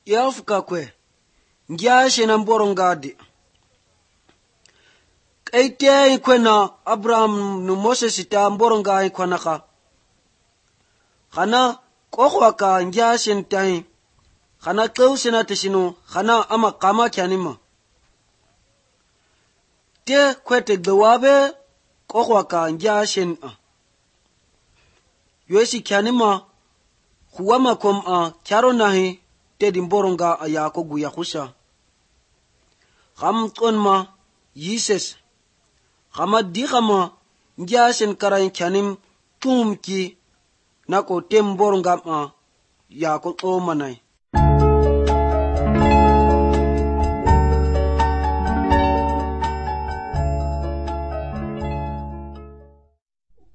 yafuka kwe ngyashe na mborongadi kaite kwena Abraham nu Moses ta mboronga kwanaka khana kokhwaka ngyashe ntai khana qeusena tishinu khana ama kama kyanima te kwete gbewabe kokhwaka ngyashe yoshi kyanima khuwama kom kyaro nahi te dimboronga ayako guya khusha kham tonma yises khama dikhama ngyashen karayin kyanim tumki nako temboronga yako tomanai